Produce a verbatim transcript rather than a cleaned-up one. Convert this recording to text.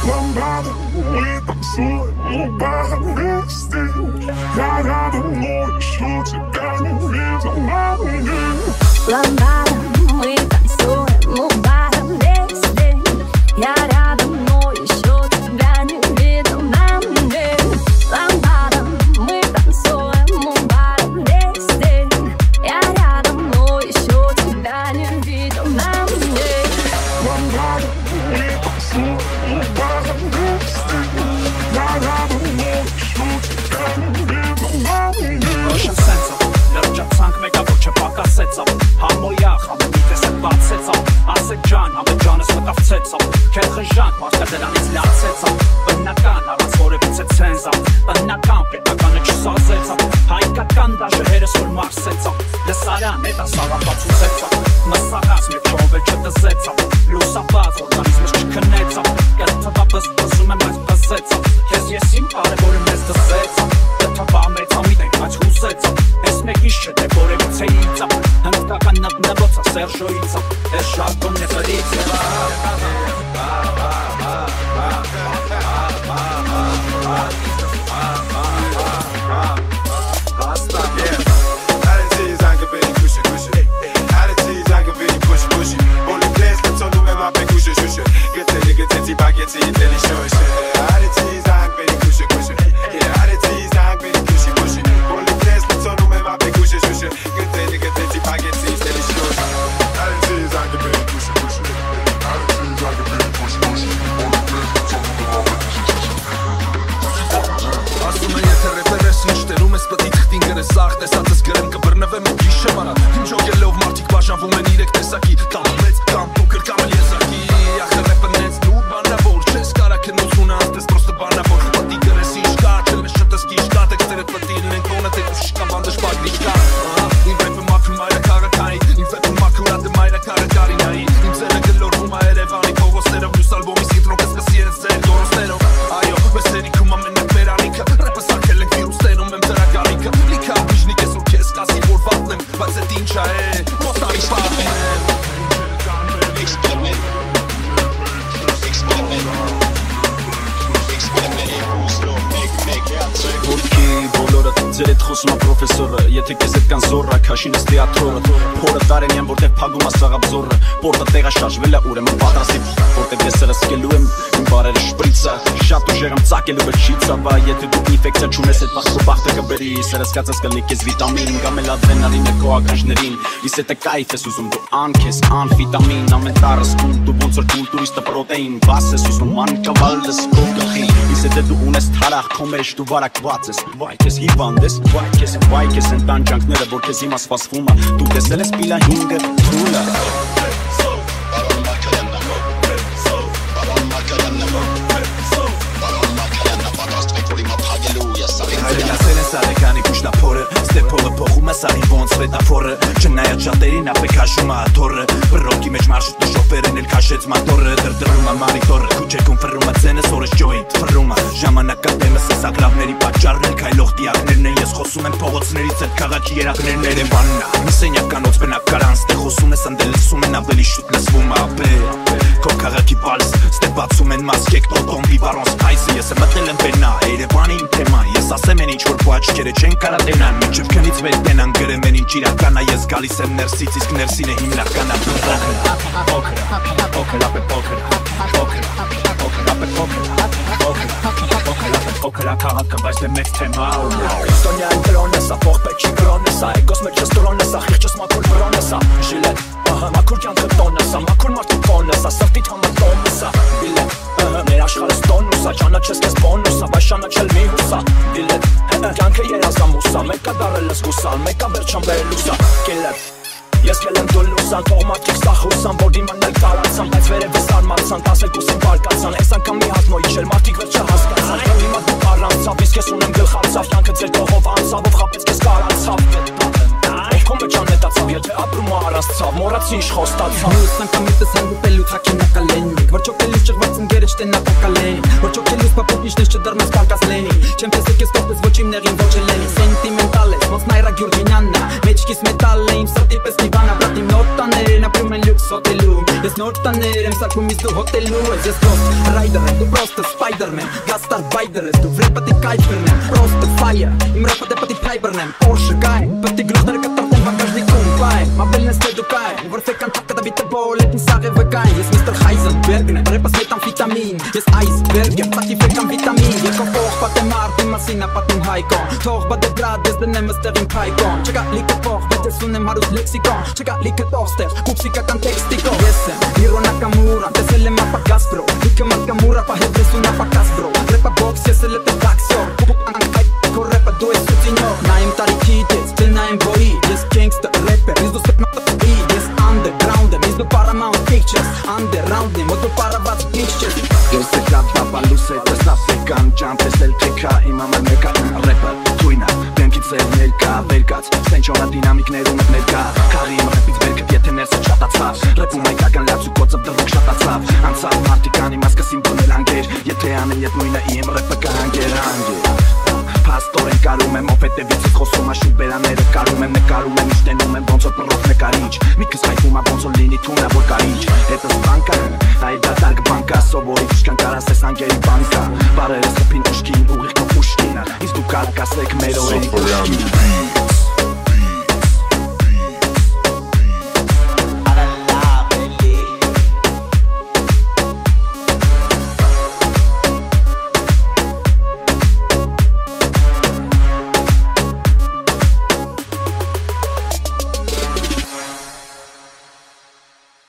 Ламбада, мы танцуем, улыбаемся вместе. Я рядом, но еще тебя не видела мне. Ламбада, мы танцуем, улыбаемся вместе. Я рядом, но еще тебя не видела мне. Ламбада, мы танцуем, улыбаемся вместе. Я рядом, но еще тебя не видела мне. Ламбада, мы танцуем, улыбаемся вместе. Я рядом, но еще тебя не видела мне. Ռոշն սենցով, լրջացանք մեկա ոչ չպակասեցավ Համոյախ, ամենիտ ես էտ բացեցավ Ասեք ջան, ամեն ջանս մտավ ցեցավ Քեր խժանք, մարդը դրանից լացեցավ Բնական, առանց որևիցե ցենզավ Բնական, պետականը չսազեցավ Հայկական դաշը հերս որ մարսեցավ Լսարան, էտա սարապաց ուզեցավ Մսաղաց, մեկ չով էլ չտզեցավ Լուսապած, օրգանիզմս չքնեցավ Կերթվա բզբզում եմ այս բզեցավ Քեզ ես իմ կարևորը մեզ դզեցավ Դթվա մեծ ամիտենք, բայց հուսեցավ Ես մեկիս չէ, թե որևից է իծավ Հնդկական նտնվոցա, սերժոիցավ Ես շարքոն է վրիցև Ձերետ խոսում ա պրոֆեսորը, եթե կեզ էտ կան զորը, քաշինս թեաթրորը Փորը տարեն յան, որտեղ պագում ա սաղապ զորը Պորտը տեղա շաշվել ա ուրեմն պատրաստի Որտեղ ես սրսկելու եմ, իմ բարերը շպրիցը Շատ ուժեղ եմ ծակելու վրչիցը Բա եթե դու ինֆեկցիա չունես էտ բախտու բախտը կբերի Սրսկածս կլնի կեզ վիտամին, կամ էլ ադվենալին է քո ականջներին Իս եթե կայֆ ես ուզում դու անքես, անվիտամին Ամեն տարս կում դու ոնց որ կուլտուրիստը պրոտեին Բաս ես ուզում անկավալդս քո գլխի Իս եթե դու ունես թարախ քո մեջ դու վարակված ես Վայ քեզ հիվանդ ես, վայ քեզ, վայ քեզ են տանջանքները որ քեզ հիմա սպասվում ա Դու տեսել ես պիլա հինգը թուլը Հայրենասել են սարեկանի կուշնապորը Ստեպողը փոխում է սարին ոնց վետաֆորը Չնայած շատերին ապեկ հաշում է աթորը Բրոկի մեջ մարշուտը շոպերն էլ քաշեց մատորը Դրդրում է մարիտորը Քուչեքում ֆրում է ցենս օրս ջոյիտ Ֆրում է ժամանակատեմս ես ակլավների պատճառն էլ Քայլող տիակներն են ես խոսում եմ փողոցներից Այդ քաղաքի երակներն են վաննա Մի սենյականոց բնակարան Ստեղ խոսում ես ընդել լսում են ավելի շուտ լսվում է ապե Քո քաղաքի պալս Ստեպացում են մասկեք տոտոմբի բարոն սպայսը Ես եմ մտել եմ բենա Երևանի իմ թեմա Ես ասեմ են ինչ որ քո աչքերը չեն կարա տենան Մինչև քնից վեր տենան գրեմ են ինչ իրականա Ես գալիս եմ ներսից իսկ ներսին է հիմնականա Պոքր, պոքր, ապե պոքր Պոքր, պոքր, ապե պոքր Պոքր, պոքր, ապե պոքր Ակաղաքը բայց դե մեծ թեմա Ստոնյային կրոն եսա, պողպետ չի կրոն եսա Էգոս մեջ ես տրոն եսա, խիղճս մաքուր բրոն եսա Ժիլետ, մաքուր կյանքը տոն եսա Մաքուր մարդու տոն եսա, սրտիտ համը տոն եսա Բիլետ, մեր աշխարհս տոնուսա Ճանաչես կեզ բոնուսա, բայց ճանաչել մի հուսա Դիլետ, կյանքը երազամուսա Մեկա դարել ես գուսան, մեկա վերջան վերելուսա Կելեր, ես կել եմ դուլուսան Թող մարդիկ սախուսան, որ դիմանել կարացան Բայց վերևս արմացան, տասեկուսին բարկացան Ես անգամ մի հատ նոյիչել, մարդիկ վերջը հասկացան Հիմա դու առանցավ, իսկ ես ունեմ գլխացավ Կյանքը ձեր տողով անցավ, ով խապեց կեզ կարացավ Ովքոմ է ճանետացավ, եթե ապրում ու առաստցավ Մորացի ինչ խոստացավ Մյուս անգամ իտս հանգուպելու թակինակալեն Վրճոքելուս ճղվածում գերեչ տենապակալեն Վրճոքելուս պապուպիշնես չդարնաս կարկաս լենի Չեմ տեսեք ես կողպես ոչ իմ նեղին ոչ էլենի Սենտիմենտալ ես, ոնց նայրա գյուրգինյաննա Մեջքիս մետալ է իմ սրտի պես նիվանա Բրատ իմ նոր տաներ են ապրում են լյուքս հոտելում Ես նոր տաներ եմ սարկում իս դու հոտելու ես Ես պրոստ, ռայդեր եմ դու պրոստս Gastarbeiter ես դու վրե պետք է կայք բրնեմ Պրոստը fire, իմ ռեպը դե պետք է փայ բրնեմ Porsche guy, պետք է գլուխները կտրտեմ բակաժնիկում Բայ, մաբելն ես թե դու կայ, որ ֆեքան թակը դա բիտը բոլ Էտ ինձ աղե վկայ, ես միստր Heisenberg-ն եմ Ռեպս մետամֆիտամին, ես iceberg եմ Պատի ֆեկան վիտամին, երկով փող պատեմ արդի մասին ապատում հայկոն Թող բադե բրադ, ես դնեմ ըստեղ իմ փայկոն Չկա լիքը փող, բայց ես ունեմ հարուստ լեքսիկոն Չկա լիքը տող ստեղ, կուպսիկական տեքստիկոն Ես եմ, Իրոնական մուրան, տեսել եմ ապակաս բրո Լիքը մարդկա մուրա, պահետ ես ունապ ակաս բրո Ռեպա բոքս, ես էլ էտ է բաքսյոր Քո ռեպը դու ես սուտինյոր Նա իմ տարիքիտ ես, դե նա իմ բոյի Ես gangster rapper, ես դու ստեկ մատը Ես underground եմ, ես դու Paramount Pictures Underground եմ, որ դու պարաված bitch ես Ես է կապ բապալուս է տեսնապեկան Ճամբ տեսել թեկա իմ ամար մեկա Ռեպը թույնա, դեմքից էլ ներկա Վերկաց, սենչոնա դինամիկներում էտ ներկա Կարի իմ ռեպից վերկըտ եթե ներսը չատացավ Ռեպում այկական լացու կոցով դրուկ շատացավ Անցավ մարդիկան իմ ասկսին բնել անգեր Եթե անեն ետ նույնը իմ ռեպը կհանգեր անգեր Պաստորեն կարում եմ, ով հետևիցից խոսում աշուր բերաները կարում եմ Նկարում եմ, իշտենում եմ, ոնց որ պրով նկարիչ Միքս հայթում ա, ոնց որ լինի թունա, որ կարիչ Հետս բանկա, այ դա դարգ բանկա Սովորի ուշկան կարաս ես անգերի բանկա Բարերս խպին ուշկին, ուղիղ կո պուշկին Իսկ դու կարկ ասեք մեր օրերի պուշկին